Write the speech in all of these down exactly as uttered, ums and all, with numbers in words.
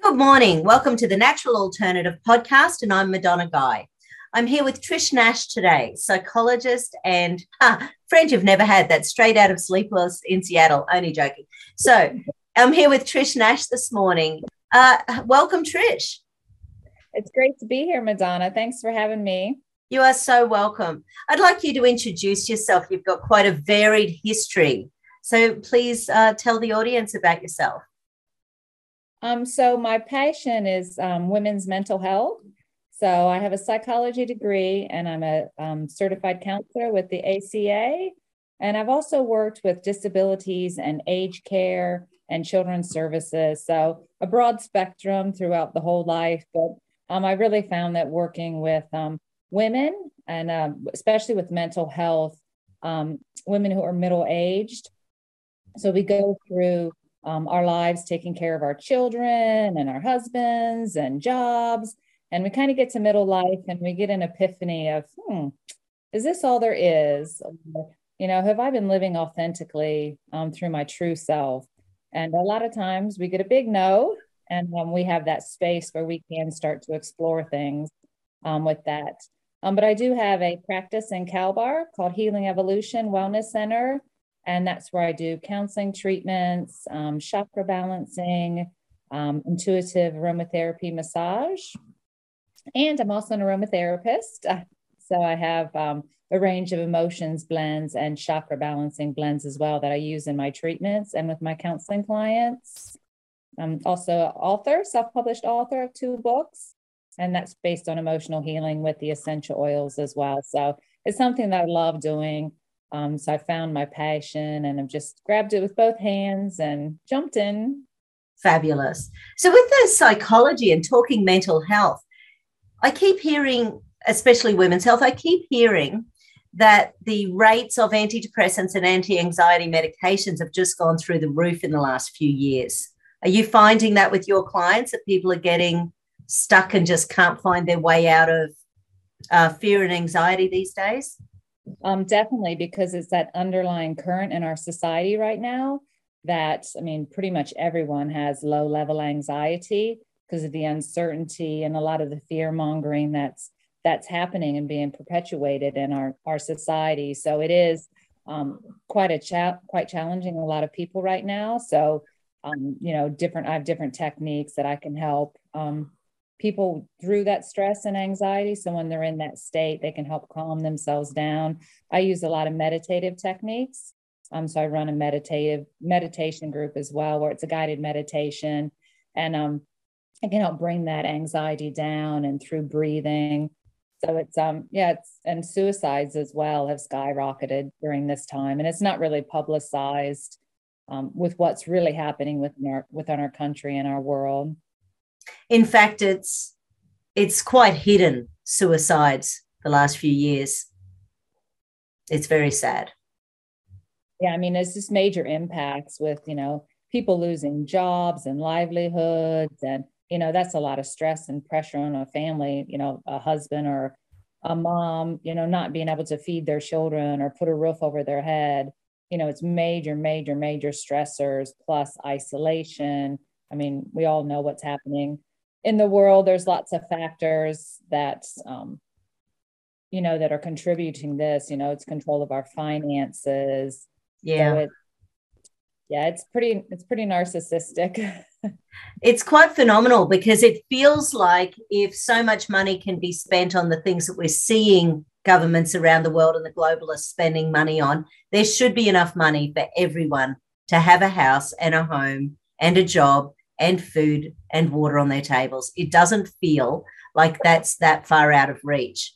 Good morning. Welcome to the Natural Alternative Podcast, and I'm Madonna Guy. I'm here with Trish Nash today, psychologist and ah, friend you've never had. That's straight out of Sleepless in Seattle. Only joking. So I'm here with Trish Nash this morning. Uh, welcome, Trish. It's great to be here, Madonna. Thanks for having me. You are so welcome. I'd like you to introduce yourself. You've got quite a varied history. So please uh, tell the audience about yourself. Um, so my passion is um, women's mental health. So I have a psychology degree and I'm a um, certified counselor with the A C A. And I've also worked with disabilities and aged care and children's services. So a broad spectrum throughout the whole life. But um, I really found that working with um, women and uh, especially with mental health, um, women who are middle-aged. So we go through Um, our lives taking care of our children and our husbands and jobs. And we kind of get to middle life and we get an epiphany of, hmm, is this all there is? You know, have I been living authentically um, through my true self? And a lot of times we get a big no, and um, we have that space where we can start to explore things um, with that. Um, but I do have a practice in Cal-Bar called Healing Evolution Wellness Center. And that's where I do counseling treatments, um, chakra balancing, um, intuitive aromatherapy massage. And I'm also an aromatherapist. Uh, so I have um, a range of emotions blends and chakra balancing blends as well that I use in my treatments and with my counseling clients. I'm also an author, self-published author of two books. And that's based on emotional healing with the essential oils as well. So it's something that I love doing. Um, so I found my passion and I've just grabbed it with both hands and jumped in. Fabulous. So with the psychology and talking mental health, I keep hearing, especially women's health, I keep hearing that the rates of antidepressants and anti-anxiety medications have just gone through the roof in the last few years. Are you finding that with your clients, that people are getting stuck and just can't find their way out of uh, fear and anxiety these days? Um, definitely, because it's that underlying current in our society right now that, I mean, pretty much everyone has low level anxiety because of the uncertainty and a lot of the fear mongering that's that's happening and being perpetuated in our, our society. So it is um, quite a cha- quite challenging a lot of people right now. So, um, you know, different, I have different techniques that I can help um, people through that stress and anxiety. So when they're in that state, they can help calm themselves down. I use a lot of meditative techniques. Um, so I run a meditative meditation group as well, where it's a guided meditation. And um, I can help bring that anxiety down and through breathing. So it's, um, yeah, it's, and suicides as well have skyrocketed during this time. And it's not really publicized um, with what's really happening within our, within our country and our world. In fact, it's it's quite hidden, suicides the last few years. It's very sad. Yeah, I mean, it's just major impacts with, you know, people losing jobs and livelihoods. And, you know, that's a lot of stress and pressure on a family, you know, a husband or a mom, you know, not being able to feed their children or put a roof over their head. You know, it's major, major, major stressors plus isolation. I mean, we all know what's happening in the world. There's lots of factors that, um, you know, that are contributing this. You know, it's control of our finances. Yeah. So it, yeah, it's pretty, it's pretty narcissistic. It's quite phenomenal because it feels like if so much money can be spent on the things that we're seeing governments around the world and the globalists spending money on, there should be enough money for everyone to have a house and a home and a job and food and water on their tables. It doesn't feel like that's that far out of reach.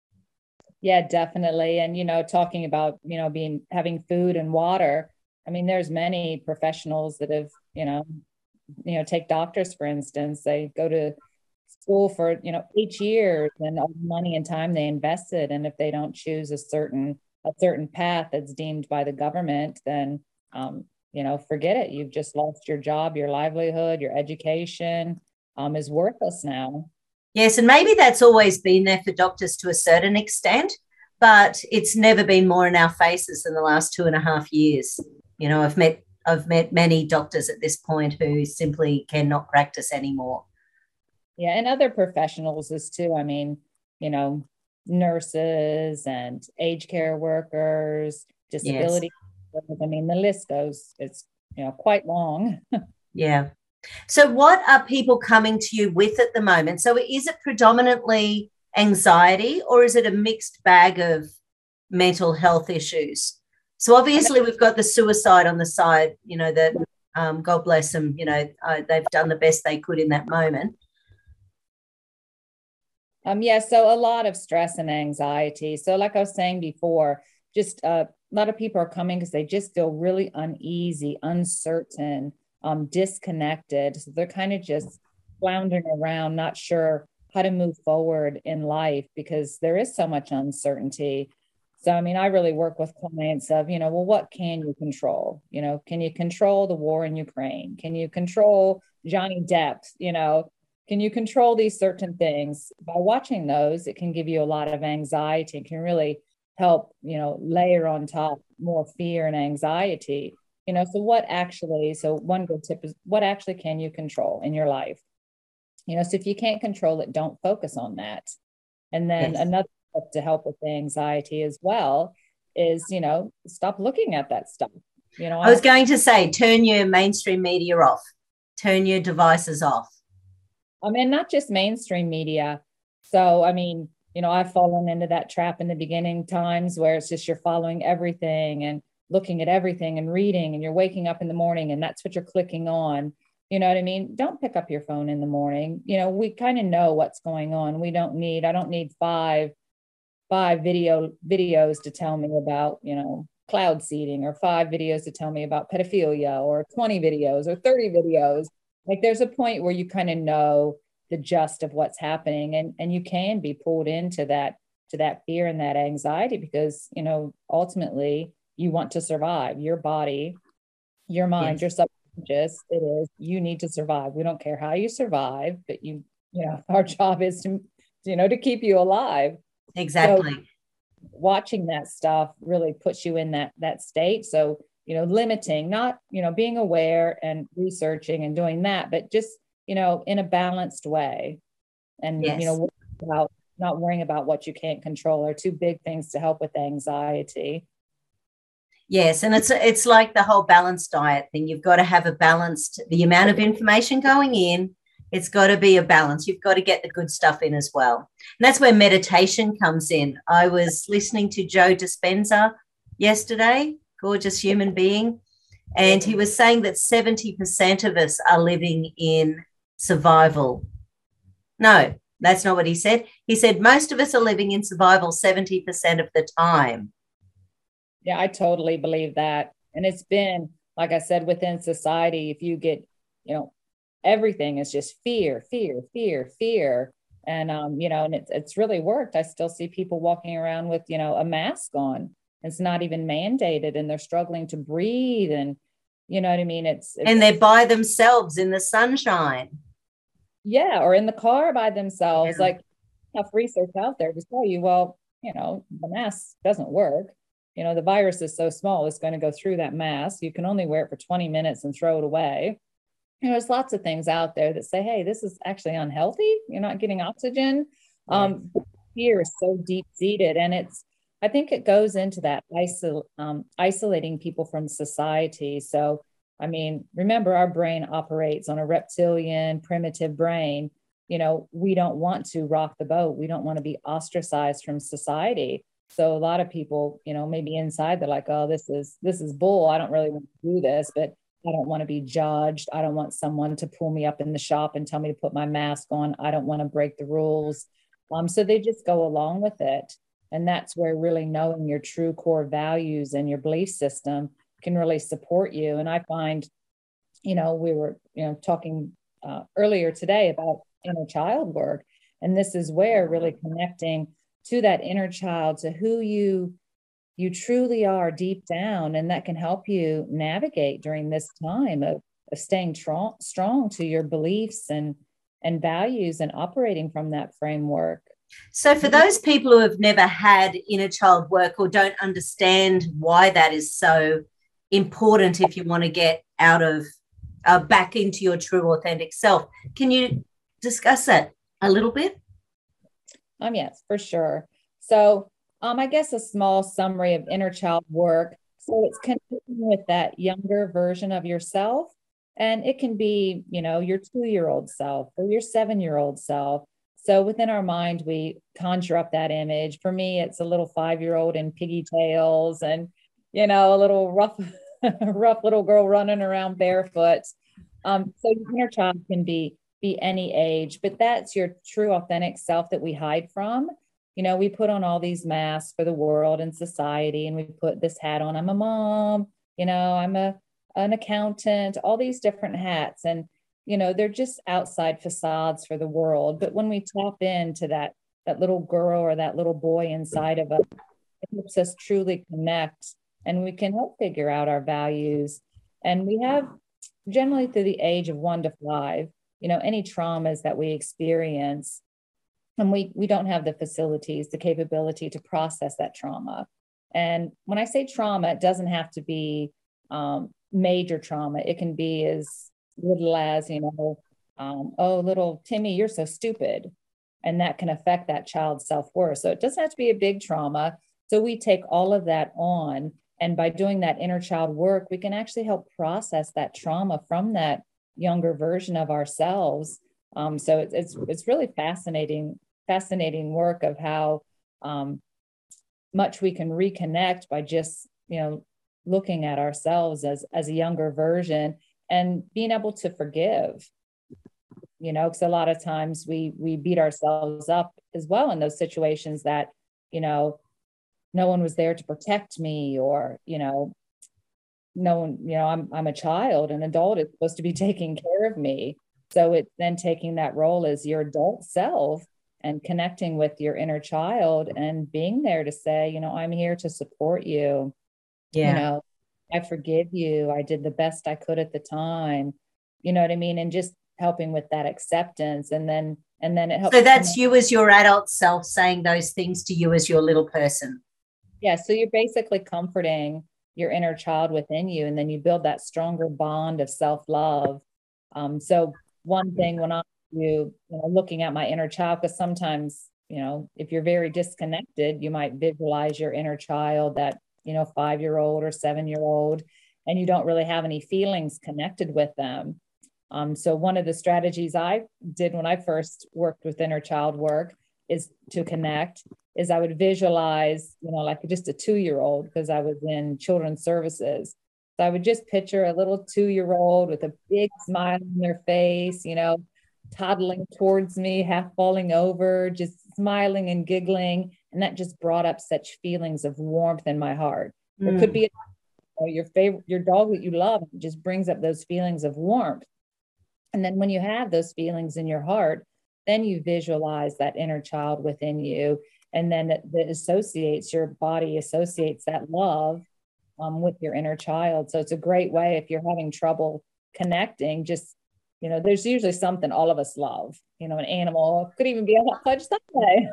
Yeah, definitely. And, you know, talking about, you know, being, having food and water. I mean, there's many professionals that have, you know, you know, take doctors, for instance, they go to school for, you know, eight years and all the money and time they invested. And if they don't choose a certain, a certain path that's deemed by the government, then, um, you know, forget it. You've just lost your job, your livelihood, your education um, is worthless now. Yes, and maybe that's always been there for doctors to a certain extent, but it's never been more in our faces than the last two and a half years. You know, I've met I've met many doctors at this point who simply cannot practice anymore. Yeah, and other professionals as too. I mean, you know, nurses and aged care workers, disability. Yes. I mean, the list goes, it's, you know, quite long. Yeah. So what are people coming to you with at the moment? So is it predominantly anxiety, or is it a mixed bag of mental health issues? So obviously we've got the suicide on the side, you know, that um, God bless them, you know, uh, they've done the best they could in that moment. Um, yeah, so a lot of stress and anxiety. So like I was saying before, just uh, a lot of people are coming because they just feel really uneasy, uncertain, um, disconnected. So they're kind of just floundering around, not sure how to move forward in life because there is so much uncertainty. So, I mean, I really work with clients of, you know, well, what can you control? You know, can you control the war in Ukraine? Can you control Johnny Depp? You know, can you control these certain things? By watching those, it can give you a lot of anxiety. It can really help, you know, layer on top more fear and anxiety. You know, so what actually, so one good tip is what actually can you control in your life? You know, so if you can't control it, don't focus on that. And then yes. Another tip to help with the anxiety as well is, you know, stop looking at that stuff. You know, I was going to say, turn your mainstream media off, turn your devices off. I mean, not just mainstream media. So, I mean, you know, I've fallen into that trap in the beginning times where it's just you're following everything and looking at everything and reading, and you're waking up in the morning and that's what you're clicking on. You know what I mean? Don't pick up your phone in the morning. You know, we kind of know what's going on. We don't need, I don't need five, five video videos to tell me about, you know, cloud seeding, or five videos to tell me about pedophilia, or twenty videos or thirty videos. Like there's a point where you kind of know the gist of what's happening, and, and you can be pulled into that, to that fear and that anxiety because, you know, ultimately you want to survive. Your body, your mind, yes. Your subconscious, it is, you need to survive. We don't care how you survive, but you, you know, our job is to, you know, to keep you alive. Exactly. So watching that stuff really puts you in that, that state. So, you know, limiting, not, you know, being aware and researching and doing that, but just, you know, in a balanced way. And, yes. You know, about not worrying about what you can't control are two big things to help with anxiety. Yes, and it's it's like the whole balanced diet thing. You've got to have a balanced, the amount of information going in, it's got to be a balance. You've got to get the good stuff in as well. And that's where meditation comes in. I was listening to Joe Dispenza yesterday, gorgeous human being, and he was saying that seventy percent of us are living in survival. No, that's not what he said. He said most of us are living in survival seventy percent of the time. Yeah, I totally believe that. And it's been, like I said, within society, if you get, you know, everything is just fear, fear, fear, fear. And, um, you know, and it's, it's really worked. I still see people walking around with, you know, a mask on. It's not even mandated, and they're struggling to breathe. And, you know what I mean? It's, it's and they're by themselves in the sunshine. Yeah. Or in the car by themselves. Yeah. Like enough research out there to tell you, well, you know, the mask doesn't work. You know, the virus is so small, it's going to go through that mask. You can only wear it for twenty minutes and throw it away. You know, there's lots of things out there that say, hey, this is actually unhealthy. You're not getting oxygen. Yes. Um, fear is so deep seated. And it's, I think it goes into that isol- um, isolating people from society. So, I mean, remember, our brain operates on a reptilian, primitive brain. You know, we don't want to rock the boat. We don't want to be ostracized from society. So a lot of people, you know, maybe inside they're like, oh, this is, this is bull. I don't really want to do this, but I don't want to be judged. I don't want someone to pull me up in the shop and tell me to put my mask on. I don't want to break the rules. Um, so they just go along with it. And that's where really knowing your true core values and your belief system can really support you. And I find, you know, we were, you know, talking uh, earlier today about inner child work. And this is where really connecting to that inner child, to who you you truly are deep down, and that can help you navigate during this time of, of staying strong, strong to your beliefs and and values and operating from that framework. So for those people who have never had inner child work or don't understand why that is so important if you want to get out of uh, back into your true authentic self. Can you discuss that a little bit? Um, yes, for sure. So um, I guess a small summary of inner child work. So it's connecting with that younger version of yourself. And it can be, you know, your two-year-old self or your seven-year-old self. So within our mind, we conjure up that image. For me, it's a little five-year-old in pigtails and, you know, a little rough, rough little girl running around barefoot. Um, so your inner child can be be any age, but that's your true authentic self that we hide from. You know, we put on all these masks for the world and society, and we put this hat on. I'm a mom, you know, I'm a an accountant, all these different hats. And, you know, they're just outside facades for the world. But when we tap into that, that little girl or that little boy inside of us, it helps us truly connect, and we can help figure out our values. And we have generally through the age of one to five, you know, any traumas that we experience, and we we don't have the facilities, the capability to process that trauma. And when I say trauma, it doesn't have to be um, major trauma. It can be as little as, you know, um, oh, little Timmy, you're so stupid. And that can affect that child's self-worth. So it doesn't have to be a big trauma. So we take all of that on. And by doing that inner child work, we can actually help process that trauma from that younger version of ourselves. Um, so it's, it's it's really fascinating, fascinating work of how um, much we can reconnect by just, you know, looking at ourselves as as a younger version and being able to forgive. You know, because a lot of times we we beat ourselves up as well in those situations that, you know, no one was there to protect me, or, you know, no one, you know, I'm I'm a child, an adult is supposed to be taking care of me. So it's then taking that role as your adult self and connecting with your inner child and being there to say, you know, I'm here to support you. Yeah. You know, I forgive you. I did the best I could at the time. You know what I mean? And just helping with that acceptance. And then, and then it helps. So that's you as your adult self saying those things to you as your little person. Yeah. So you're basically comforting your inner child within you, and then you build that stronger bond of self-love. Um, so one thing when I'm you, you know, looking at my inner child, because sometimes, you know, if you're very disconnected, you might visualize your inner child, that, you know, five-year-old or seven-year-old, and you don't really have any feelings connected with them. Um, so one of the strategies I did when I first worked with inner child work is to connect, is I would visualize, you know, like just a two-year-old, because I was in children's services. So I would just picture a little two-year-old with a big smile on their face, you know, toddling towards me, half falling over, just smiling and giggling. And that just brought up such feelings of warmth in my heart. Mm. It could be a, or your favorite, your dog that you love, it just brings up those feelings of warmth. And then when you have those feelings in your heart, then you visualize that inner child within you. And then it, it associates, your body associates that love um, with your inner child. So it's a great way if you're having trouble connecting, just, you know, there's usually something all of us love, you know, an animal, could even be a hot fudge sundae.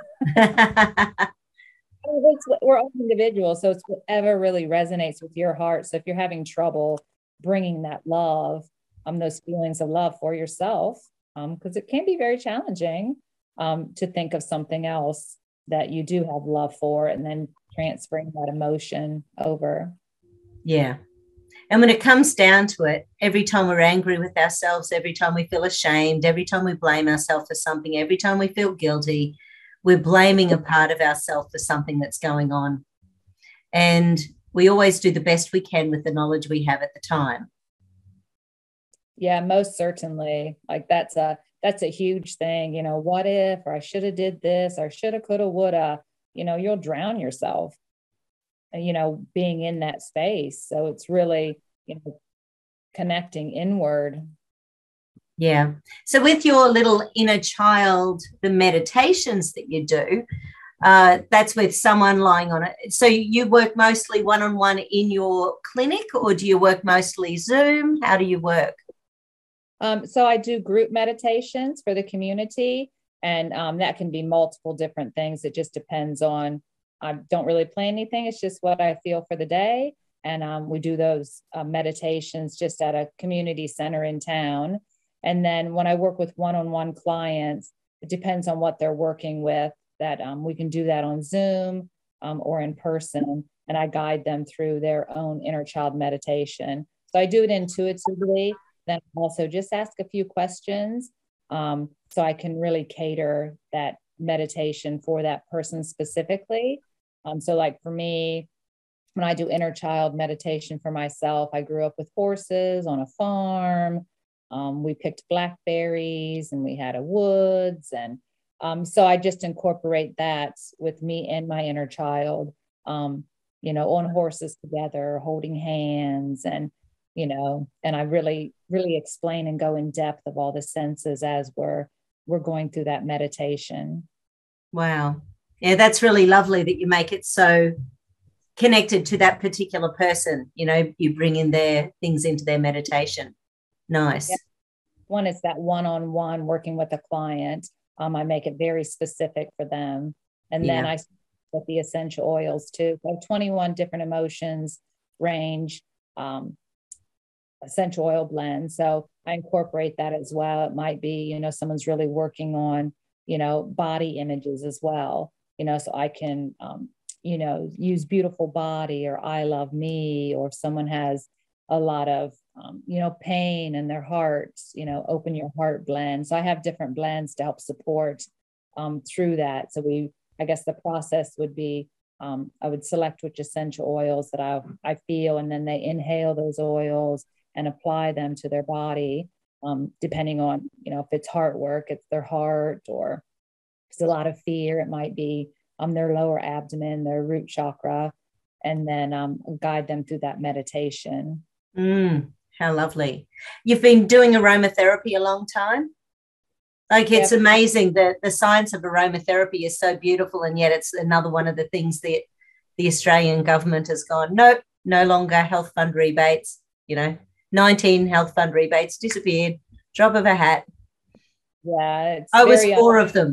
We're all individuals. So it's whatever really resonates with your heart. So if you're having trouble bringing that love, um, those feelings of love for yourself, um, because it can be very challenging um, to think of something else that you do have love for, and then transferring that emotion over. Yeah. And when it comes down to it, every time we're angry with ourselves, every time we feel ashamed, every time we blame ourselves for something, every time we feel guilty, we're blaming a part of ourselves for something that's going on. And we always do the best we can with the knowledge we have at the time. Yeah, most certainly. Like that's a that's a huge thing. You know, what if, or I should have did this, or shoulda, coulda, woulda, you know, you'll drown yourself, you know, being in that space. So it's really, you know, connecting inward. Yeah. So with your little inner child, the meditations that you do, uh, that's with someone lying on it. So you work mostly one-on-one in your clinic, or do you work mostly Zoom? How do you work? Um, so I do group meditations for the community, and um, that can be multiple different things. It just depends on, I don't really plan anything. It's just what I feel for the day. And um, we do those uh, meditations just at a community center in town. And then when I work with one-on-one clients, it depends on what they're working with, that um, we can do that on Zoom um, or in person. And I guide them through their own inner child meditation. So I do it intuitively. Then also just ask a few questions um, so I can really cater that meditation for that person specifically. Um, so like for me, when I do inner child meditation for myself, I grew up with horses on a farm. Um, we picked blackberries and we had a woods. And um, so I just incorporate that with me and my inner child, um, you know, on horses together, holding hands, and, you know, and I really, really explain and go in depth of all the senses as we're, we're going through that meditation. Wow. Yeah, that's really lovely that you make it so connected to that particular person. You know, you bring in their things into their meditation. Nice. Yeah. One is that one-on-one working with a client. Um, I make it very specific for them. And yeah. then I with the essential oils too. So twenty-one different emotions range, um, essential oil blend. So I incorporate that as well. It might be, you know, someone's really working on, you know, body images as well, you know, so I can, um, you know, use beautiful body or I love me, or if someone has a lot of, um, you know, pain in their hearts, you know, open your heart blend. So I have different blends to help support um, through that. So we, I guess the process would be, um, I would select which essential oils that I, I feel, and then they inhale those oils and apply them to their body, um, depending on, you know, if it's heart work, it's their heart, or if it's a lot of fear, it might be um, their lower abdomen, their root chakra, and then um, guide them through that meditation. Mm, how lovely. You've been doing aromatherapy a long time? Like, it's yep. amazing that the science of aromatherapy is so beautiful, and yet it's another one of the things that the Australian government has gone, nope, no longer health fund rebates, you know, nineteen health fund rebates disappeared, drop of a hat. Yeah. It's I was four of them.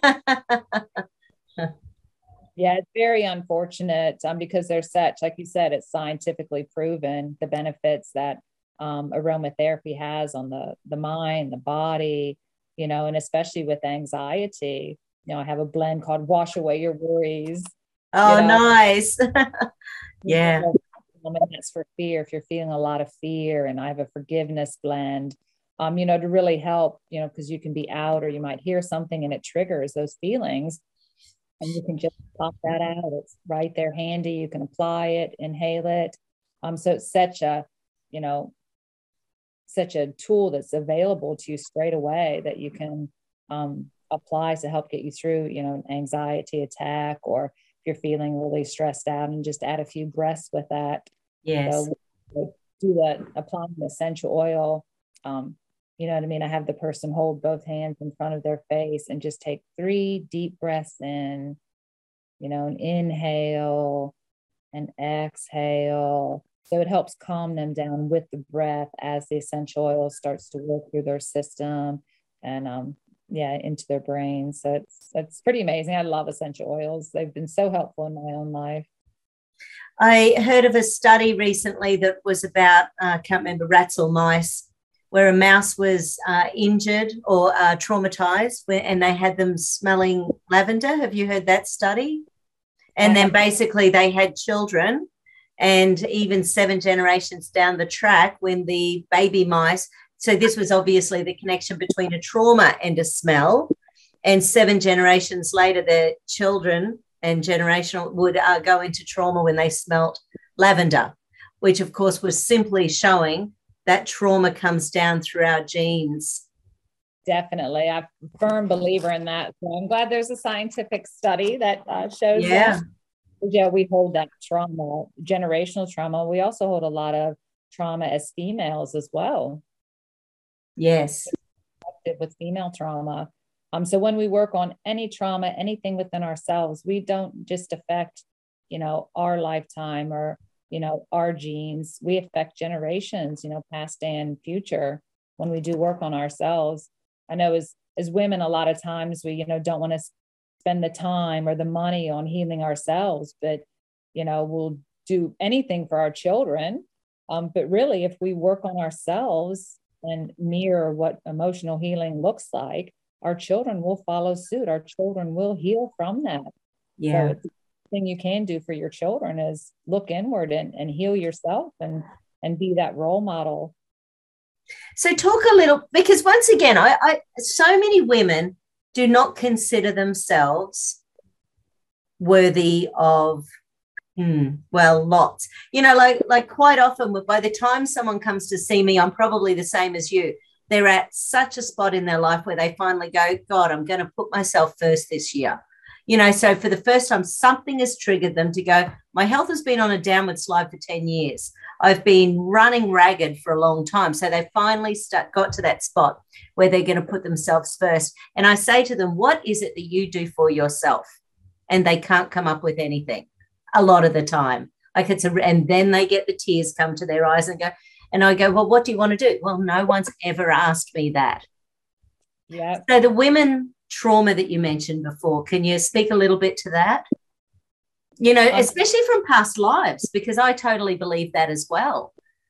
Yeah, it's very unfortunate um, because there's such, like you said, it's scientifically proven the benefits that um, aromatherapy has on the, the mind, the body, you know, and especially with anxiety. You know, I have a blend called Wash Away Your Worries. Oh, you know, nice. Yeah. And that's for fear. If you're feeling a lot of fear, and I have a forgiveness blend, um, you know, to really help, you know, because you can be out or you might hear something and it triggers those feelings. And you can just pop that out. It's right there handy. You can apply it, inhale it. Um, so it's such a, you know, such a tool that's available to you straight away that you can um, apply to help get you through, you know, an anxiety attack, or if you're feeling really stressed out, and just add a few breaths with that. Yes. So do that, applying the essential oil. Um, You know what I mean? I have the person hold both hands in front of their face and just take three deep breaths in, you know, and inhale and exhale. So it helps calm them down with the breath as the essential oil starts to work through their system and, um, yeah, into their brain. So it's, it's pretty amazing. I love essential oils. They've been so helpful in my own life. I heard of a study recently that was about, I uh, can't remember, rats or mice, where a mouse was uh, injured or uh, traumatized, where, and they had them smelling lavender. Have you heard that study? And then basically they had children, and even seven generations down the track, when the baby mice, so this was obviously the connection between a trauma and a smell, and seven generations later, the children and generational would uh, go into trauma when they smelt lavender, which of course was simply showing that trauma comes down through our genes. Definitely. I'm a firm believer in that. So I'm glad there's a scientific study that uh, shows yeah. that. Yeah, we hold that trauma, generational trauma. We also hold a lot of trauma as females as well. Yes. With female trauma. Um, so when we work on any trauma, anything within ourselves, we don't just affect, you know, our lifetime or, you know, our genes. We affect generations, you know, past and future when we do work on ourselves. I know as, as women, a lot of times we, you know, don't want to spend the time or the money on healing ourselves, but, you know, we'll do anything for our children. Um, but really, if we work on ourselves and mirror what emotional healing looks like, our children will follow suit. Our children will heal from that. Yeah. So it's the thing you can do for your children is look inward and, and heal yourself and, and be that role model. So talk a little, because once again, I, I so many women do not consider themselves worthy of, hmm, well, lots. You know, like like quite often, by the time someone comes to see me, I'm probably the same as you. They're at such a spot in their life where they finally go, God, I'm going to put myself first this year. You know, so for the first time, something has triggered them to go, my health has been on a downward slide for ten years. I've been running ragged for a long time. So they finally start, got to that spot where they're going to put themselves first. And I say to them, what is it that you do for yourself? And they can't come up with anything a lot of the time. Like it's a, and then they get the tears come to their eyes and go, and I go, well, what do you want to do? Well, no one's ever asked me that. Yeah. So the women trauma that you mentioned before, can you speak a little bit to that? You know, um, especially from past lives, because I totally believe that as well.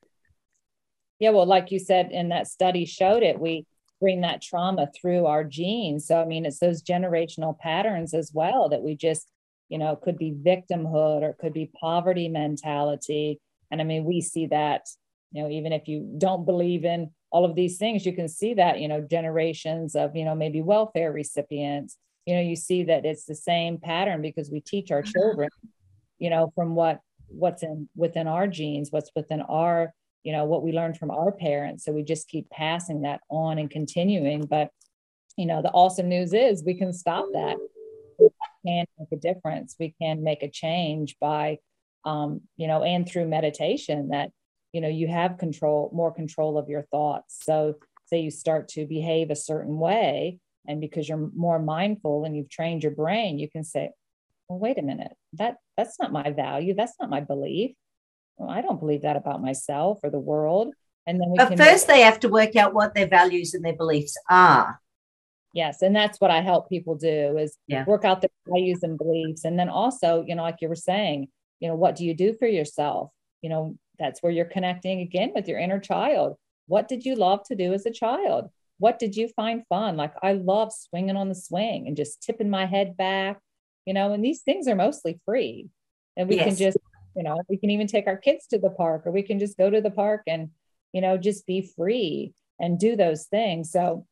Yeah, well, like you said, and that study showed it, we bring that trauma through our genes. So, I mean, it's those generational patterns as well that we just, you know, could be victimhood or could be poverty mentality. And I mean, we see that, you know, even if you don't believe in all of these things, you can see that, you know, generations of, you know, maybe welfare recipients, you know, you see that it's the same pattern because we teach our children, you know, from what, what's in within our genes, what's within our, you know, what we learned from our parents. So we just keep passing that on and continuing. But, you know, the awesome news is we can stop that. We can make a difference. We can make a change by, um, you know, and through meditation that, you know, you have control, more control of your thoughts. So say you start to behave a certain way, and because you're more mindful and you've trained your brain, you can say, well, wait a minute, that that's not my value. That's not my belief. Well, I don't believe that about myself or the world. And then we but can first make- they have to work out what their values and their beliefs are. Yes. And that's what I help people do is yeah. work out their values and beliefs. And then also, you know, like you were saying, you know, what do you do for yourself? You know, that's where you're connecting again with your inner child. What did you love to do as a child? What did you find fun? Like I love swinging on the swing and just tipping my head back, you know, and these things are mostly free. And we yes. can just, you know, we can even take our kids to the park, or we can just go to the park and, you know, just be free and do those things. So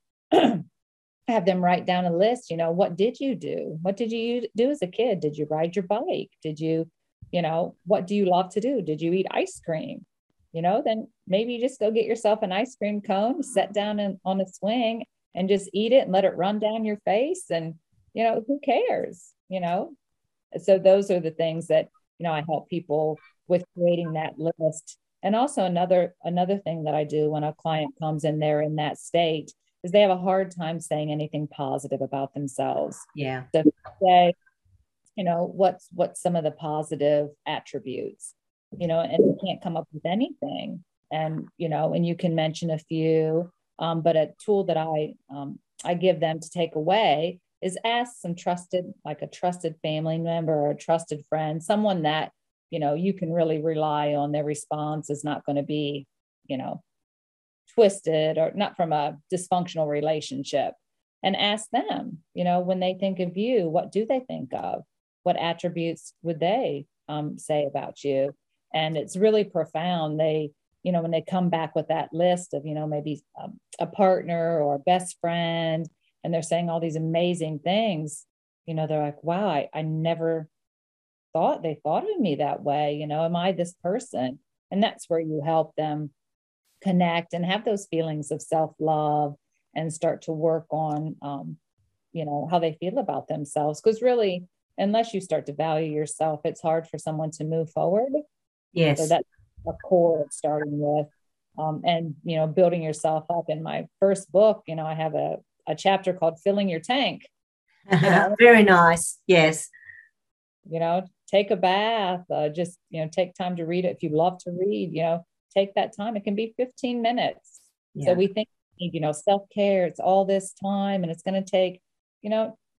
have them write down a list, you know, what did you do? What did you do as a kid? Did you ride your bike? Did you, you know, what do you love to do? Did you eat ice cream? You know, then maybe you just go get yourself an ice cream cone, sit down in, on a swing and just eat it and let it run down your face. And, you know, who cares? You know, so those are the things that, you know, I help people with creating that list. And also another, another thing that I do when a client comes in there in that state is they have a hard time saying anything positive about themselves. Yeah. So say, you know, what's, what's some of the positive attributes, you know, and you can't come up with anything. And, you know, and you can mention a few, um, but a tool that I, um, I give them to take away is ask some trusted, like a trusted family member or a trusted friend, someone that, you know, you can really rely on. Their response is not going to be, you know, twisted or not from a dysfunctional relationship, and ask them, you know, when they think of you, what do they think of? What attributes would they um, say about you? And it's really profound. They, you know, when they come back with that list of, you know, maybe um, a partner or a best friend, and they're saying all these amazing things, you know, they're like, wow, I, I never thought they thought of me that way. You know, am I this person? And that's where you help them connect and have those feelings of self-love and start to work on, um, you know, how they feel about themselves. Because really, unless you start to value yourself, it's hard for someone to move forward. Yes. So that's a core of starting with, um, and, you know, building yourself up. In my first book, you know, I have a, a chapter called Filling Your Tank. You know? Very nice. Yes. You know, take a bath, uh, just, you know, take time to read it. If you love to read, you know, take that time. It can be fifteen minutes. Yeah. So we think, you know, self-care, it's all this time and it's going to take, you know,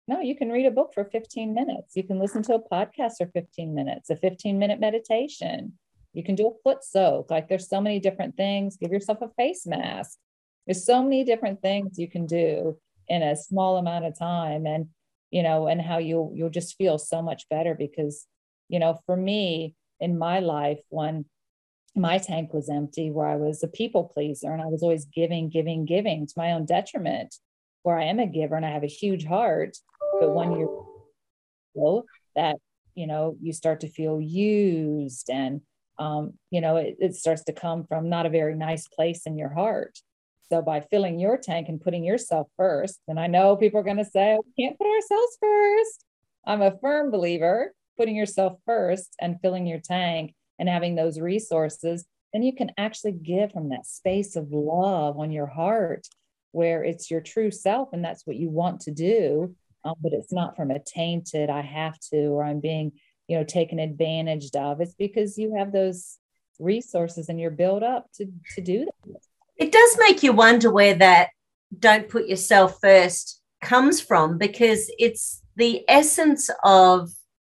No, you can read a book for fifteen minutes. You can listen to a podcast for fifteen minutes, a fifteen minute meditation. You can do a foot soak. Like there's so many different things. Give yourself a face mask. There's so many different things you can do in a small amount of time. And, you know, and how you'll, you'll just feel so much better because, you know, for me in my life, when my tank was empty, where I was a people pleaser and I was always giving, giving, giving to my own detriment, where I am a giver and I have a huge heart. But when you're low, that, you know, you start to feel used and, um, you know, it, it starts to come from not a very nice place in your heart. So by filling your tank and putting yourself first, and I know people are going to say, we can't put ourselves first. I'm a firm believer, putting yourself first and filling your tank and having those resources, then you can actually give from that space of love on your heart where it's your true self and that's what you want to do. Um, but it's not from a tainted, I have to, or I'm being, you know, taken advantage of. It's because you have those resources and you're built up to, to do that. It does make you wonder where that don't put yourself first comes from, because it's the essence of,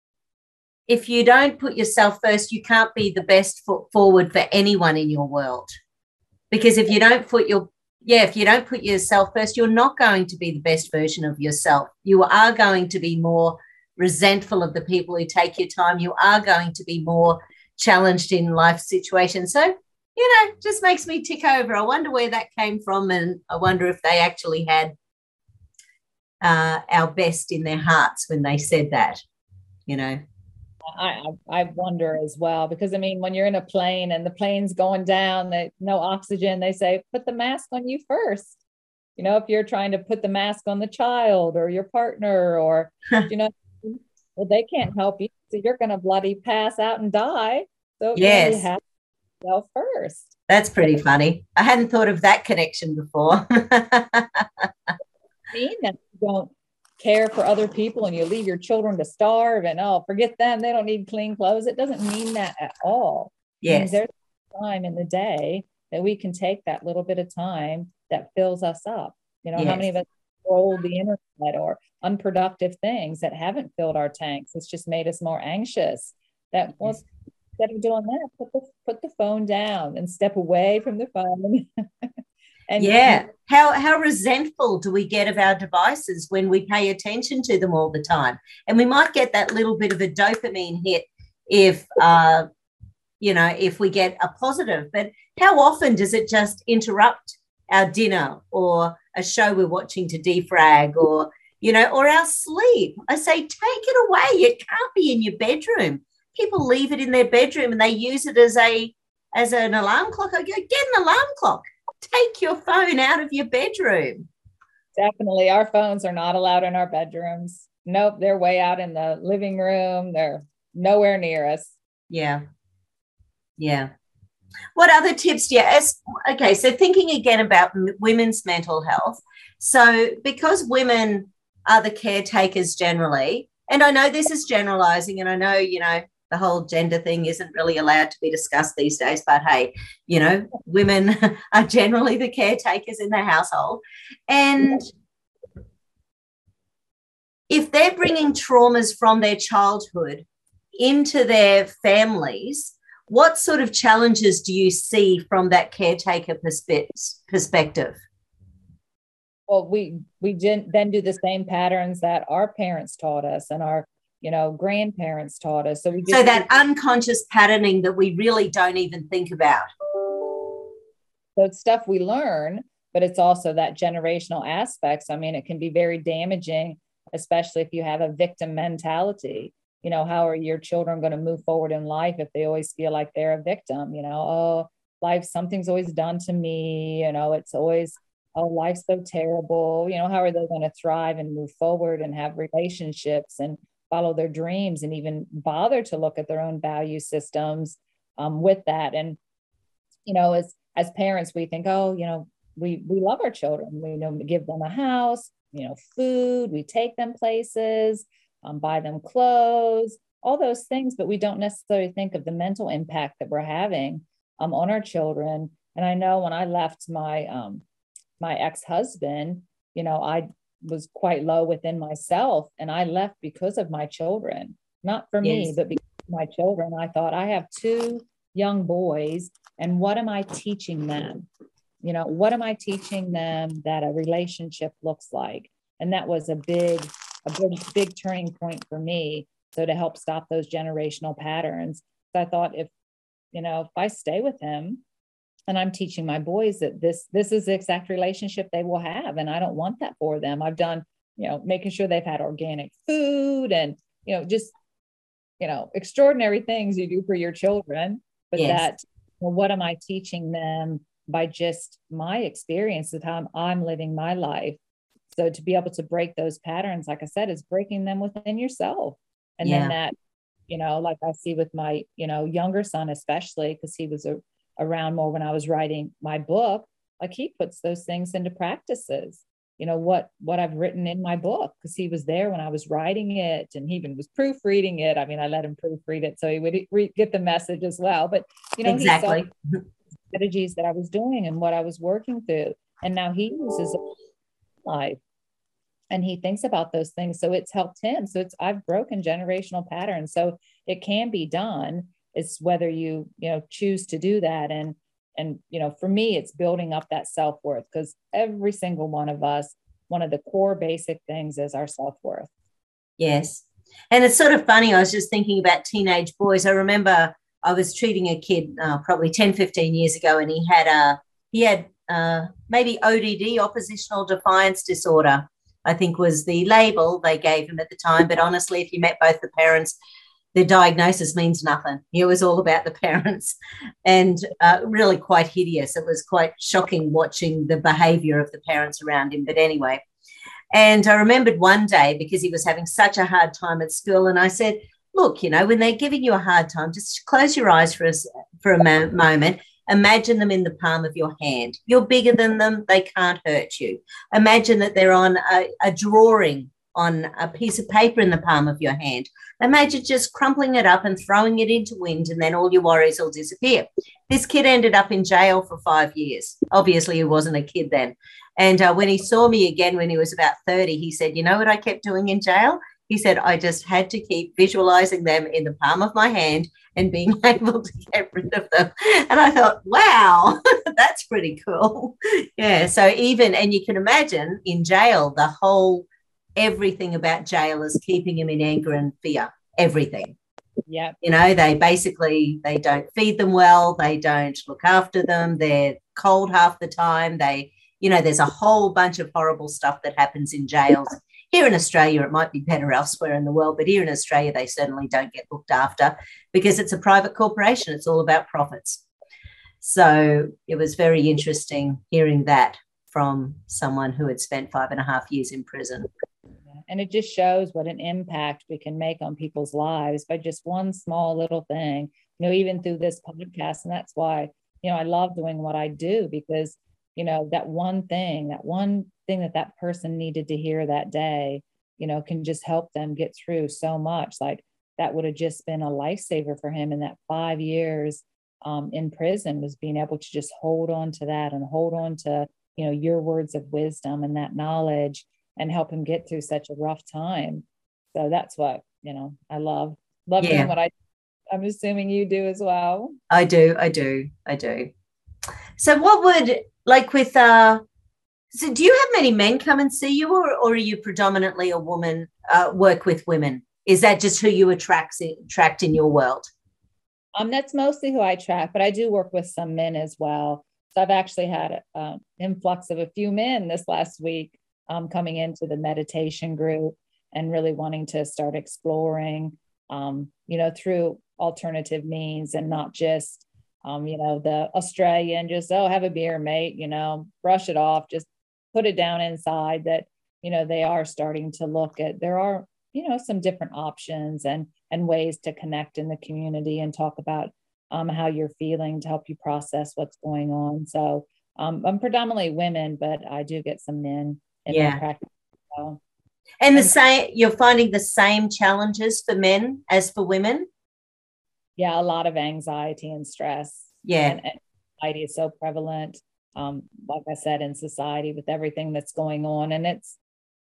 if you don't put yourself first, you can't be the best foot forward for anyone in your world. Because if you don't put your Yeah, if you don't put yourself first, you're not going to be the best version of yourself. You are going to be more resentful of the people who take your time. You are going to be more challenged in life situations. So, you know, just makes me tick over. I wonder where that came from, and I wonder if they actually had uh, our best in their hearts when they said that, you know. I, I wonder as well, because I mean, when you're in a plane and the plane's going down, they, no oxygen, they say, put the mask on you first. You know, if you're trying to put the mask on the child or your partner, or, you know, well, they can't help you. So you're going to bloody pass out and die. So yes, you have to go first. That's pretty funny. I hadn't thought of that connection before. I mean, that you don't care for other people and you leave your children to starve and, oh, forget them, they don't need clean clothes. It doesn't mean that at all. Yes. It means there's time in the day that we can take that little bit of time that fills us up. You know, yes. How many of us scroll the internet or unproductive things that haven't filled our tanks? It's just made us more anxious. That was, instead of doing that, put the, put the phone down and step away from the phone. And yeah, how how resentful do we get of our devices when we pay attention to them all the time? And we might get that little bit of a dopamine hit if, uh, you know, if we get a positive. But how often does it just interrupt our dinner or a show we're watching to defrag, or, you know, or our sleep? I say, take it away. It can't be in your bedroom. People leave it in their bedroom and they use it as a as an alarm clock. I go, get an alarm clock. Take your phone out of your bedroom. Definitely. Our phones are not allowed in our bedrooms. Nope. They're way out in the living room. They're nowhere near us. Yeah. Yeah. What other tips do you ask? Okay. So thinking again about m- women's mental health. So because women are the caretakers generally, and I know this is generalizing, and I know, you know, the whole gender thing isn't really allowed to be discussed these days, but hey, you know, women are generally the caretakers in the household. And if they're bringing traumas from their childhood into their families, what sort of challenges do you see from that caretaker perspe- perspective? Well, we, we didn't then do the same patterns that our parents taught us and our, you know, grandparents taught us. So we just, so that unconscious patterning that we really don't even think about. So it's stuff we learn, but it's also that generational aspects. I mean, it can be very damaging, especially if you have a victim mentality. You know, how are your children going to move forward in life if they always feel like they're a victim? You know, oh, life, something's always done to me. You know, it's always, oh, life's so terrible. You know, how are they going to thrive and move forward and have relationships and follow their dreams and even bother to look at their own value systems um, with that? And, you know, as as parents, we think, oh, you know, we we love our children. We, you know, give them a house, you know, food, we take them places, um, buy them clothes, all those things, but we don't necessarily think of the mental impact that we're having um, on our children. And I know when I left my um, my ex-husband, you know, I was quite low within myself. And I left because of my children, not for me, Yes. but because of my children. I thought, I have two young boys, and what am I teaching them? You know, what am I teaching them that a relationship looks like? And that was a big, a big, big turning point for me. So to help stop those generational patterns. So I thought, if, you know, if I stay with him and I'm teaching my boys that this, this is the exact relationship they will have. And I don't want that for them. I've done, you know, making sure they've had organic food and, you know, just, you know, extraordinary things you do for your children. But Yes. that, well, what am I teaching them by just my experience of how I'm living my life? So to be able to break those patterns, like I said, is breaking them within yourself. And Yeah. then that, you know, like I see with my, you know, younger son, especially because he was a, around more when I was writing my book, like he puts those things into practices, you know, what, what I've written in my book, because he was there when I was writing it, and he even was proofreading it. I mean, I let him proofread it so he would re- get the message as well. But, you know, Exactly. he saw strategies that I was doing and what I was working through. And now he uses life. And he thinks about those things. So it's helped him. So it's, I've broken generational patterns. So it can be done. It's whether you, you know, choose to do that. And, and, you know, for me, it's building up that self-worth, because every single one of us, one of the core basic things is our self-worth. Yes. And it's sort of funny. I was just thinking about teenage boys. I remember I was treating a kid uh, probably ten, fifteen years ago, and he had a, he had uh, maybe O D D, oppositional defiance disorder, I think was the label they gave him at the time. But honestly, if you met both the parents, the diagnosis means nothing. It was all about the parents, and uh, really quite hideous. It was quite shocking watching the behavior of the parents around him. But anyway, and I remembered one day, because he was having such a hard time at school, and I said, look, you know, when they're giving you a hard time, just close your eyes for, a, for a mo- moment. Imagine them in the palm of your hand. You're bigger than them. They can't hurt you. Imagine that they're on a, a drawing on a piece of paper in the palm of your hand. Imagine just crumpling it up and throwing it into wind, and then all your worries will disappear. This kid ended up in jail for five years. Obviously, he wasn't a kid then. And uh, when he saw me again when he was about thirty, he said, you know what I kept doing in jail? He said, I just had to keep visualizing them in the palm of my hand and being able to get rid of them. And I thought, wow, that's pretty cool. Yeah. So even, and you can imagine in jail, the whole, everything about jail is keeping him in anger and fear, everything. Yeah. You know, they basically, they don't feed them well. They don't look after them. They're cold half the time. They, you know, there's a whole bunch of horrible stuff that happens in jails. Here in Australia, it might be better elsewhere in the world, but here in Australia, they certainly don't get looked after because it's a private corporation. It's all about profits. So it was very interesting hearing that from someone who had spent five and a half years in prison. And it just shows what an impact we can make on people's lives by just one small little thing, you know, even through this podcast. And that's why, you know, I love doing what I do, because, you know, that one thing, that one thing that that person needed to hear that day, you know, can just help them get through so much. Like that would have just been a lifesaver for him in that five years um, in prison, was being able to just hold on to that and hold on to, you know, your words of wisdom and that knowledge, and help him get through such a rough time. So that's what, you know, I love, love Yeah. doing what I, I'm assuming you do as well. I do, I do, I do. So what would, like with, uh, so do you have many men come and see you, or, or are you predominantly a woman, uh, work with women? Is that just who you attract, attract in your world? Um, that's mostly who I attract, but I do work with some men as well. So I've actually had an influx of a few men this last week um, coming into the meditation group and really wanting to start exploring, um, you know, through alternative means, and not just, um, you know, the Australian, just, oh, have a beer, mate, you know, brush it off, just put it down inside. That, you know, they are starting to look at, there are, you know, some different options and, and ways to connect in the community and talk about um, how you're feeling to help you process what's going on. So um, I'm predominantly women, but I do get some men in Yeah. my practice. So. And the same, you're finding the same challenges for men as for women? Yeah, a lot of anxiety and stress. Yeah. And, and anxiety is so prevalent, um, like I said, in society with everything that's going on. And it's,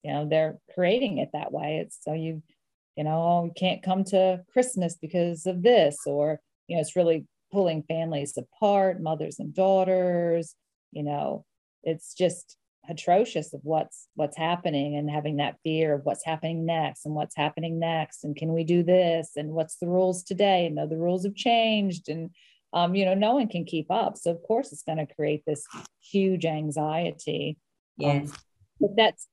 you know, they're creating it that way. It's so you, you know, oh, you can't come to Christmas because of this, or, you know, it's really pulling families apart, mothers and daughters, you know, it's just atrocious of what's what's happening, and having that fear of what's happening next and what's happening next, and can we do this, and what's the rules today, and no, the rules have changed, and um, you know, no one can keep up. So of course it's going to create this huge anxiety. Yes. Um, but that's,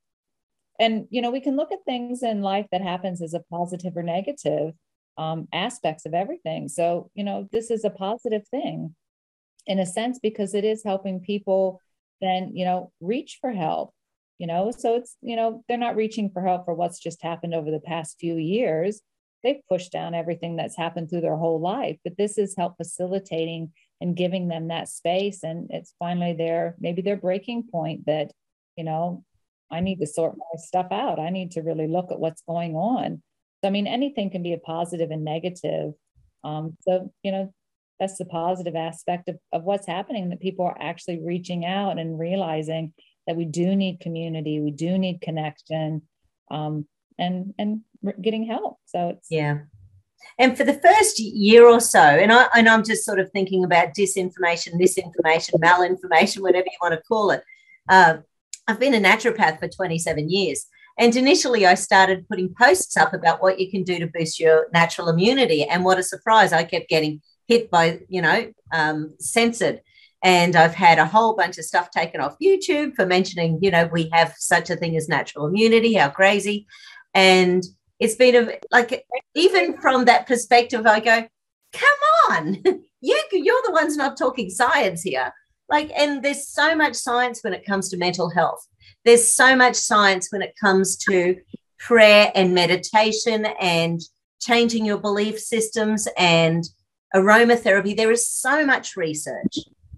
and you know, we can look at things in life that happens as a positive or negative um, aspects of everything. So you know, this is a positive thing in a sense, because it is helping people then, you know, reach for help, you know, so it's, you know, they're not reaching for help for what's just happened over the past few years. They've pushed down everything that's happened through their whole life, but this is help facilitating and giving them that space. And it's finally their, maybe their breaking point that, you know, I need to sort my stuff out. I need to really look at what's going on. So, I mean, anything can be a positive and negative. Um, so, you know, that's the positive aspect of, of what's happening, that people are actually reaching out and realizing that we do need community, we do need connection, um, and and getting help. So it's yeah. And for the first year or so, and I and I'm just sort of thinking about disinformation, misinformation, malinformation, whatever you want to call it. Uh, I've been a naturopath for twenty-seven years. And initially I started putting posts up about what you can do to boost your natural immunity. And what a surprise, I kept getting hit by, you know, um, censored. And I've had a whole bunch of stuff taken off YouTube for mentioning, you know, we have such a thing as natural immunity, how crazy. And it's been a, like, even from that perspective, I go, come on, you, you're the ones not talking science here. Like, and there's so much science when it comes to mental health. There's so much science when it comes to prayer and meditation and changing your belief systems and aromatherapy. There is so much research.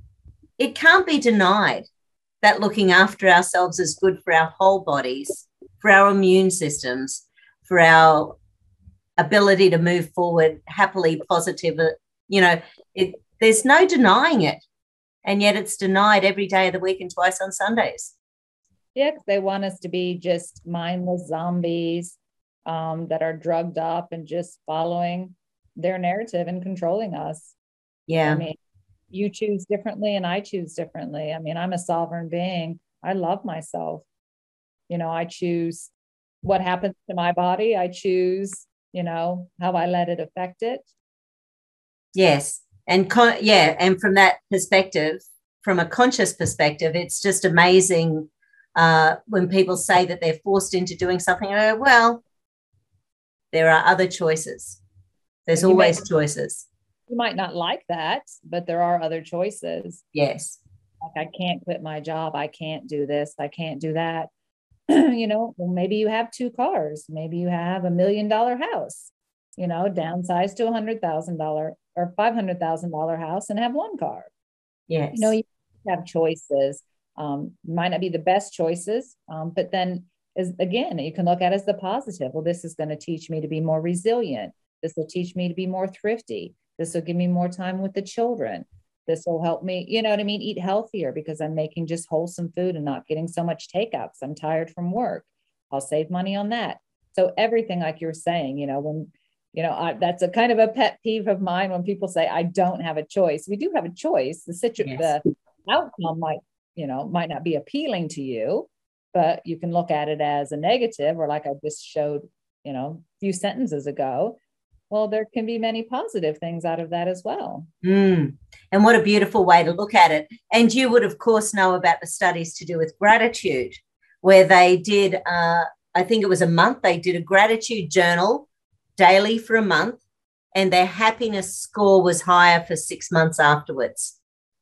It can't be denied that looking after ourselves is good for our whole bodies, for our immune systems, for our ability to move forward happily, positive. You know, it, there's no denying it. And yet it's denied every day of the week and twice on Sundays. Yeah, they want us to be just mindless zombies um, that are drugged up and just following their narrative and controlling us. Yeah. I mean, you choose differently and I choose differently. I mean, I'm a sovereign being. I love myself. You know, I choose what happens to my body. I choose, you know, how I let it affect it. Yes. And con- yeah, and from that perspective, from a conscious perspective, it's just amazing uh, when people say that they're forced into doing something. I go, well, there are other choices. There's You always may- choices. You might not like that, but there are other choices. Yes. Like, I can't quit my job. I can't do this. I can't do that. You know, well, maybe you have two cars. Maybe you have a million dollar house, you know, downsize to a hundred thousand dollar or five hundred thousand dollar house and have one car. Yes. You know, you have choices. Um, might not be the best choices, um, but then is again, you can look at it as the positive. Well, this is going to teach me to be more resilient. This will teach me to be more thrifty. This will give me more time with the children. This will help me, you know what I mean, eat healthier because I'm making just wholesome food and not getting so much takeout because I'm tired from work. I'll save money on that. So everything, like you were saying, you know, when, you know, I, that's a kind of a pet peeve of mine when people say, I don't have a choice. We do have a choice. The situation, yes. The outcome might, you know, might not be appealing to you, but you can look at it as a negative, or like I just showed, you know, a few sentences ago. Well, there can be many positive things out of that as well. Mm. And what a beautiful way to look at it. And you would, of course, know about the studies to do with gratitude, where they did, uh, I think it was a month, they did a gratitude journal daily for a month, and their happiness score was higher for six months afterwards.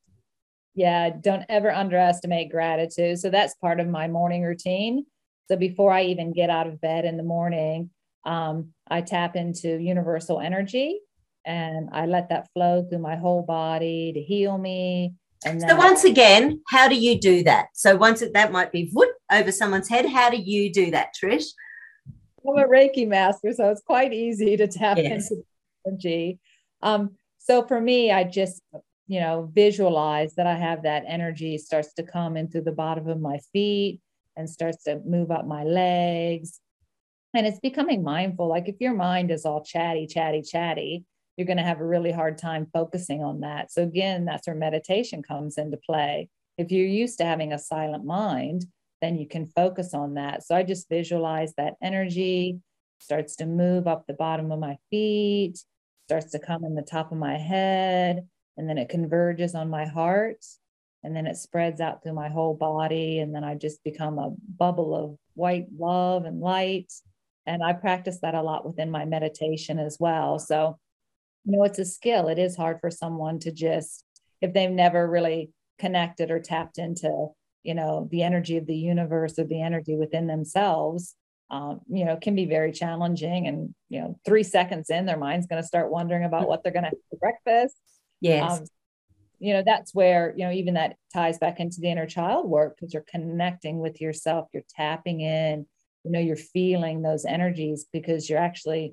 Yeah, don't ever underestimate gratitude. So that's part of my morning routine. So before I even get out of bed in the morning, um, I tap into universal energy and I let that flow through my whole body to heal me. And then so once again, how do you do that? So once it, that might be whoop over someone's head. How do you do that, Trish? I'm a Reiki master, so it's quite easy to tap yes. into energy. Um, so for me, I just, you know, visualize that I have that energy starts to come in through the bottom of my feet. and starts to move up my legs. And it's becoming mindful. Like if your mind is all chatty, chatty, chatty, you're going to have a really hard time focusing on that. So again, that's where meditation comes into play. If you're used to having a silent mind, then you can focus on that. So I just visualize that energy starts to move up the bottom of my feet, starts to come in the top of my head, and then it converges on my heart, and then it spreads out through my whole body. And then I just become a bubble of white love and light. And I practice that a lot within my meditation as well. So, you know, it's a skill. It is hard for someone to just, if they've never really connected or tapped into, you know, the energy of the universe or the energy within themselves, um, you know, can be very challenging. And, you know, three seconds in, their mind's going to start wondering about what they're going to have for breakfast. Yes. Um, you know, that's where, you know, even that ties back into the inner child work, because you're connecting with yourself, you're tapping in, you know, you're feeling those energies because you're actually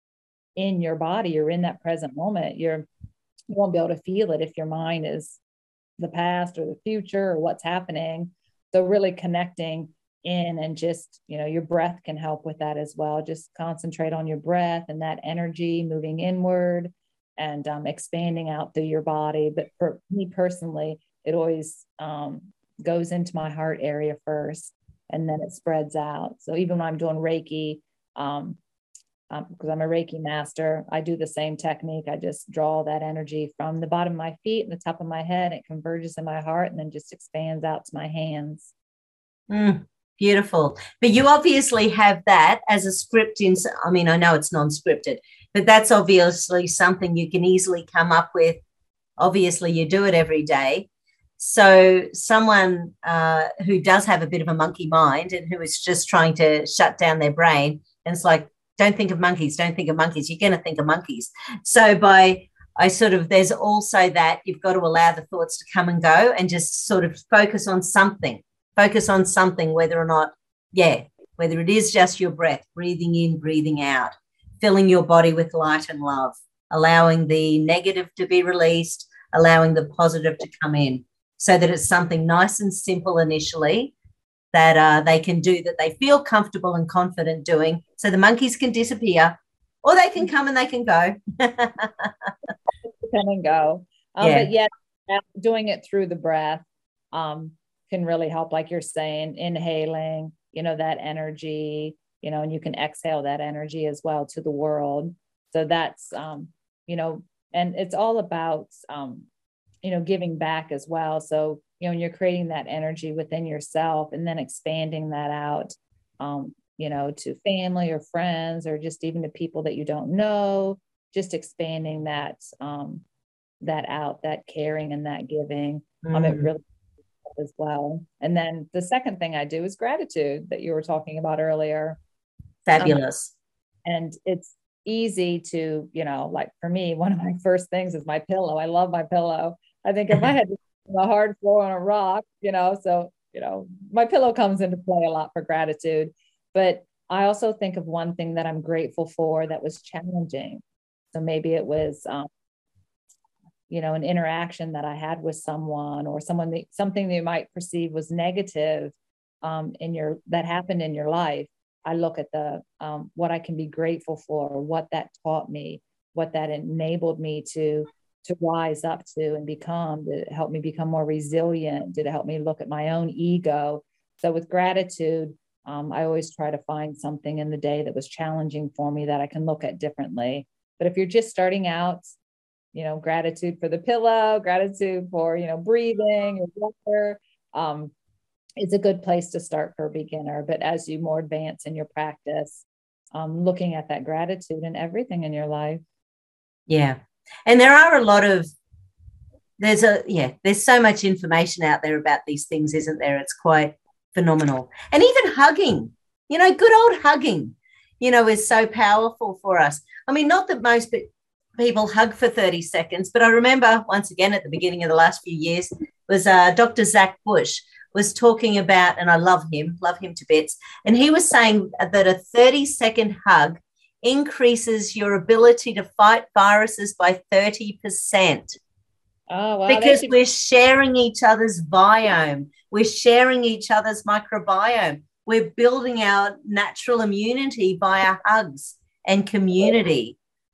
in your body, you're in that present moment. You're, you won't be able to feel it if your mind is the past or the future or what's happening. So really connecting in, and just, you know, your breath can help with that as well. Just concentrate on your breath and that energy moving inward and um, expanding out through your body. But for me personally, it always um, goes into my heart area first, and then it spreads out. So even when I'm doing Reiki, um, um, because I'm a Reiki master, I do the same technique. I just draw that energy from the bottom of my feet and the top of my head. It converges in my heart and then just expands out to my hands. Mm, beautiful. But you obviously have that as a script in, I mean, I know it's non-scripted, but that's obviously something you can easily come up with. Obviously, you do it every day. So someone uh, who does have a bit of a monkey mind and who is just trying to shut down their brain, and it's like, don't think of monkeys, don't think of monkeys. You're going to think of monkeys. So by, I sort of, there's also that you've got to allow the thoughts to come and go and just sort of focus on something, focus on something, whether or not, yeah, whether it is just your breath, breathing in, breathing out, filling your body with light and love, allowing the negative to be released, allowing the positive to come in, so that it's something nice and simple initially that uh, they can do, that they feel comfortable and confident doing, so the monkeys can disappear, or they can come and they can go. Come and go. Um, yeah. But yet doing it through the breath um, can really help, like you're saying, inhaling, you know, that energy, you know, and you can exhale that energy as well to the world. So that's, um, you know, and it's all about, um, you know, giving back as well. So, you know, when you're creating that energy within yourself and then expanding that out, um, you know, to family or friends, or just even to people that you don't know, just expanding that, um, that out, that caring and that giving, mm. um, it really as well. And then the second thing I do is gratitude that you were talking about earlier. Fabulous. Um, and it's easy to, you know, like for me, one of my first things is my pillow. I love my pillow. I think if I had a hard floor on a rock, you know, so, you know, my pillow comes into play a lot for gratitude. But I also think of one thing that I'm grateful for that was challenging. So maybe it was, um, you know, an interaction that I had with someone, or someone that, something that you might perceive was negative um, in your, that happened in your life. I look at the, um, what I can be grateful for, what that taught me, what that enabled me to, to rise up to and become. Did it help me become more resilient? Did it help me look at my own ego? So with gratitude, um, I always try to find something in the day that was challenging for me that I can look at differently. But if you're just starting out, you know, gratitude for the pillow, gratitude for, you know, breathing or water, um, it's a good place to start for a beginner. But as you more advance in your practice, um, looking at that gratitude in everything in your life. Yeah. And there are a lot of, there's a, yeah, there's so much information out there about these things, isn't there? It's quite phenomenal. And even hugging, you know, good old hugging, you know, is so powerful for us. I mean, not that most people hug for thirty seconds, but I remember once again at the beginning of the last few years was uh, Doctor Zach Bush was talking about, and I love him, love him to bits, and he was saying that a thirty second hug increases your ability to fight viruses by thirty percent. Oh, well, they because should. we're sharing each other's biome. We're sharing each other's microbiome. We're building our natural immunity via hugs and community.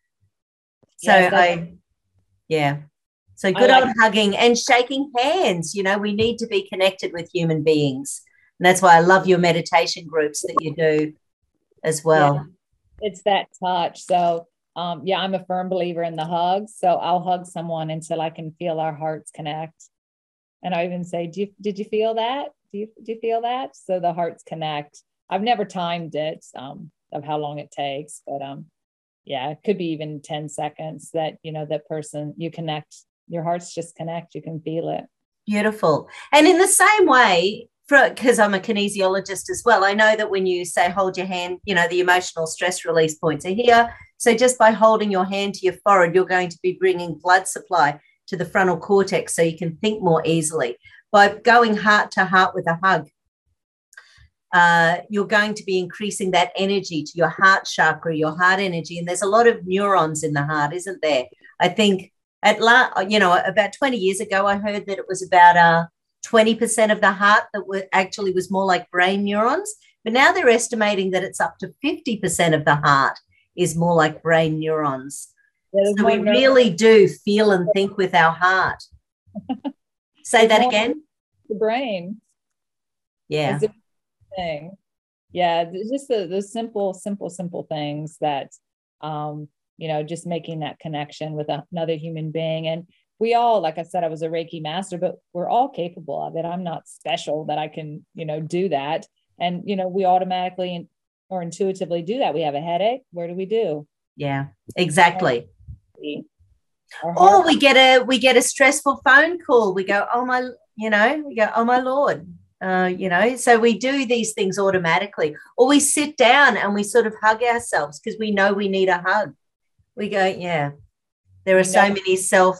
So Yes, that's, I, yeah. So I good like. old hugging and shaking hands. You know, we need to be connected with human beings. And that's why I love your meditation groups that you do as Yeah, well. it's that touch. So, um, yeah, I'm a firm believer in the hugs. So I'll hug someone until I can feel our hearts connect. And I even say, "Do you did you feel that? Do you do you feel that?" So the hearts connect. I've never timed it um, of how long it takes, but um, yeah, it could be even ten seconds that you know that person you connect. Your hearts just connect. You can feel it. Beautiful. And in the same way, because I'm a kinesiologist as well, I know that when you say hold your hand, you know, the emotional stress release points are here. So just by holding your hand to your forehead, you're going to be bringing blood supply to the frontal cortex so you can think more easily. By going heart to heart with a hug, uh, you're going to be increasing that energy to your heart chakra, your heart energy. And there's a lot of neurons in the heart, isn't there? I think at la- you know, about twenty years ago, I heard that it was about uh, twenty percent of the heart that were actually was more like brain neurons. But now they're estimating that it's up to fifty percent of the heart is more like brain neurons. Yeah, there's So we more nerve. really do feel and think with our heart. Say There's that more again. the brain. Yeah. Is the thing. Yeah, just the the simple, simple, simple things that, um, you know, just making that connection with another human being. And we all, like I said, I was a Reiki master, but we're all capable of it. I'm not special that I can, you know, do that. And, you know, we automatically or intuitively do that. We have a headache. Where do we do? Yeah, exactly. Our Or heart. we get a we get a stressful phone call. We go, oh my, you know, we go, oh my Lord. Uh, you know, so we do these things automatically. Or we sit down and we sort of hug ourselves because we know we need a hug. We go, yeah. There are We know so many self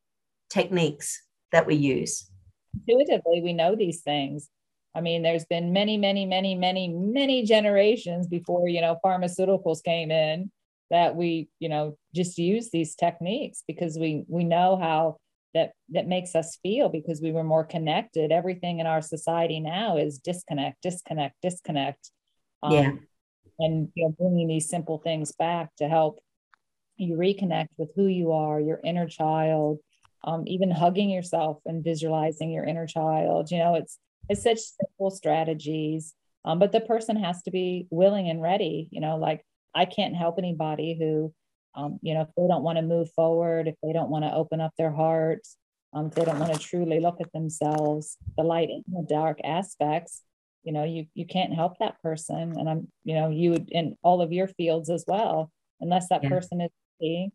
techniques that we use. intuitively, we know these things. I mean, there's been many, many, many, many, many generations before, you know, pharmaceuticals came in that we, you know, just use these techniques because we we know how that that makes us feel because we were more connected. Everything in our society now is disconnect, disconnect, disconnect. Yeah. Um, and you know, bringing these simple things back to help you reconnect with who you are, your inner child, um, even hugging yourself and visualizing your inner child. You know, it's it's such simple strategies, um, but the person has to be willing and ready. You know, like I can't help anybody who, um, you know, if they don't want to move forward, if they don't want to open up their heart, um, if they don't want to truly look at themselves, the light and the dark aspects. You know, you you can't help that person, and I'm, you know, you would in all of your fields as well, unless that Yeah. person is, you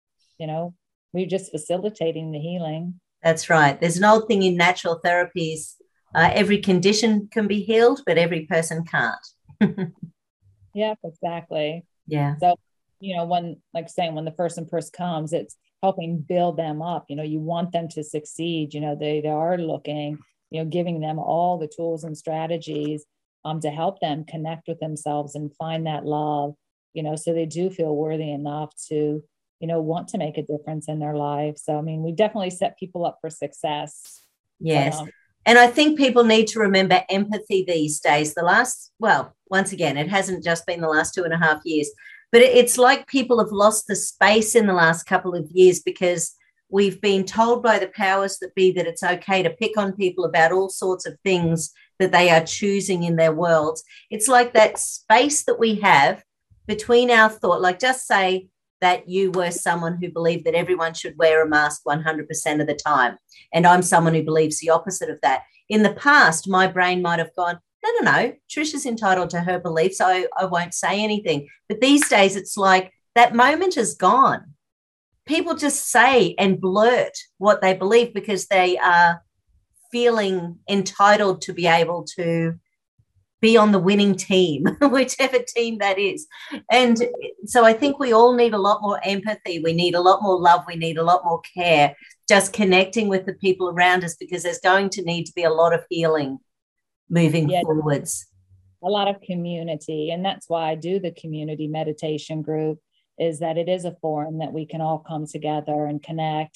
know, we're just facilitating the healing. That's right. There's an old thing in natural therapies. Uh, every condition can be healed, but every person can't. Yeah, exactly. Yeah. So, you know, when, like saying, when the person first comes, it's helping build them up. You know, you want them to succeed. You know, they, they are looking, you know, giving them all the tools and strategies um, to help them connect with themselves and find that love, you know, so they do feel worthy enough to, you know, want to make a difference in their life. So, I mean, we definitely set people up for success. But Yes. um, And I think people need to remember empathy these days. The last, well, once again, it hasn't just been the last two and a half years, but it's like people have lost the space in the last couple of years because we've been told by the powers that be that it's okay to pick on people about all sorts of things that they are choosing in their worlds. It's like that space that we have between our thought, like just say that you were someone who believed that everyone should wear a mask one hundred percent of the time. And I'm someone who believes the opposite of that. In the past, my brain might have gone, no, no, no, Trisha's entitled to her beliefs. So I, I won't say anything. But these days, it's like that moment is gone. People just say and blurt what they believe because they are feeling entitled to be able to be on the winning team, whichever team that is. And so I think we all need a lot more empathy. We need a lot more love. We need a lot more care, just connecting with the people around us because there's going to need to be a lot of healing moving yeah, forwards. a lot of community. And that's why I do the community meditation group, is that it is a forum that we can all come together and connect. And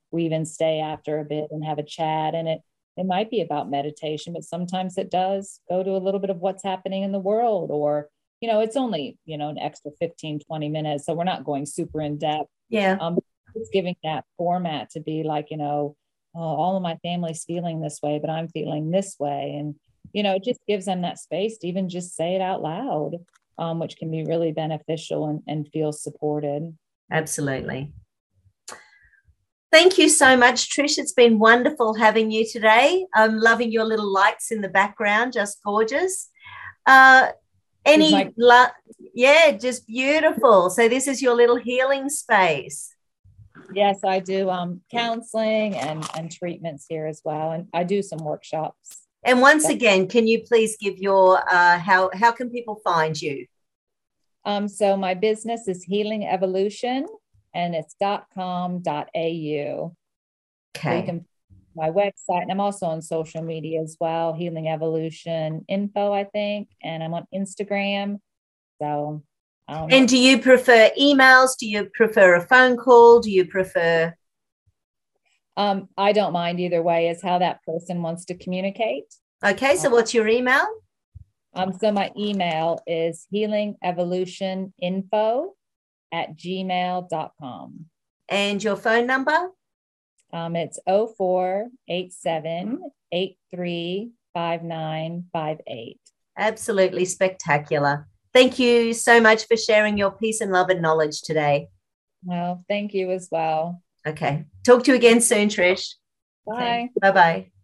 we even stay after a bit and have a chat. And it, it might be about meditation, but sometimes it does go to a little bit of what's happening in the world, or, you know, it's only, you know, an extra fifteen, twenty minutes. So we're not going super in depth. Yeah. Um, it's giving that format to be like, you know, oh, all of my family's feeling this way, but I'm feeling this way. And, you know, it just gives them that space to even just say it out loud, um, which can be really beneficial and, and feel supported. Absolutely. Thank you so much, Trish. It's been wonderful having you today. I'm loving your little lights in the background, just gorgeous. Uh, any, my- la- yeah, just beautiful. So this is your little healing space. Yes, I do um, counseling and, and treatments here as well. And I do some workshops. And once so, again, can you please give your, uh, how, how can people find you? Um, so my business is Healing Evolution, and it's .com.au. Okay. So you can my website, and I'm also on social media as well, Healing Evolution Info, I think, and I'm on Instagram. So, um, and do you prefer emails? Do you prefer a phone call? Do you prefer? Um, I don't mind either way, is how that person wants to communicate. Okay, so um, what's your email? Um, so my email is healingevolutioninfo at gmail dot com. And your phone number? Um, it's oh four eight seven, eight three five nine five eight. Absolutely spectacular. Thank you so much for sharing your peace and love and knowledge today. Well, thank you as well. Okay. Talk to you again soon, Trish. Bye. Okay. Bye-bye.